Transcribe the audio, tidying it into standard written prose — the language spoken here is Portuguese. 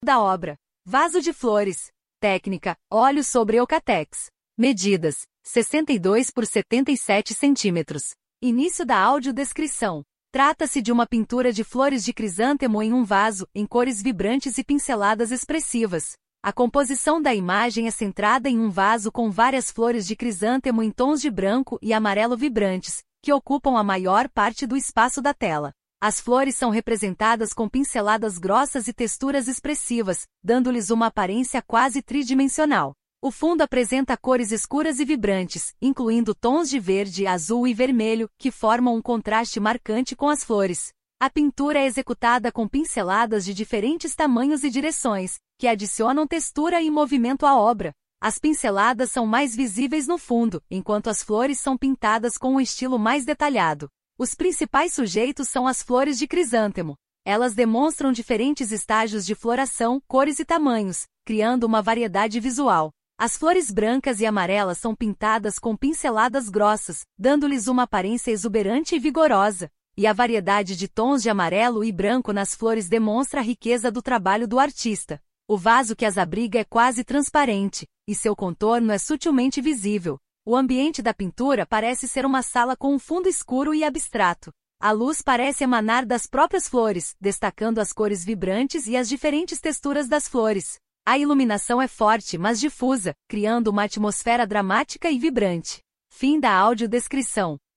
da obra. Vaso de flores. Técnica, óleo sobre Eucatex. Medidas, 62 por 77 centímetros. Início da audiodescrição. Trata-se de uma pintura de flores de crisântemo em um vaso, em cores vibrantes e pinceladas expressivas. A composição da imagem é centrada em um vaso com várias flores de crisântemo em tons de branco e amarelo vibrantes, que ocupam a maior parte do espaço da tela. As flores são representadas com pinceladas grossas e texturas expressivas, dando-lhes uma aparência quase tridimensional. O fundo apresenta cores escuras e vibrantes, incluindo tons de verde, azul e vermelho, que formam um contraste marcante com as flores. A pintura é executada com pinceladas de diferentes tamanhos e direções, que adicionam textura e movimento à obra. As pinceladas são mais visíveis no fundo, enquanto as flores são pintadas com um estilo mais detalhado. Os principais sujeitos são as flores de crisântemo. Elas demonstram diferentes estágios de floração, cores e tamanhos, criando uma variedade visual. As flores brancas e amarelas são pintadas com pinceladas grossas, dando-lhes uma aparência exuberante e vigorosa. E a variedade de tons de amarelo e branco nas flores demonstra a riqueza do trabalho do artista. O vaso que as abriga é quase transparente, e seu contorno é sutilmente visível. O ambiente da pintura parece ser uma sala com um fundo escuro e abstrato. A luz parece emanar das próprias flores, destacando as cores vibrantes e as diferentes texturas das flores. A iluminação é forte, mas difusa, criando uma atmosfera dramática e vibrante. Fim da audiodescrição.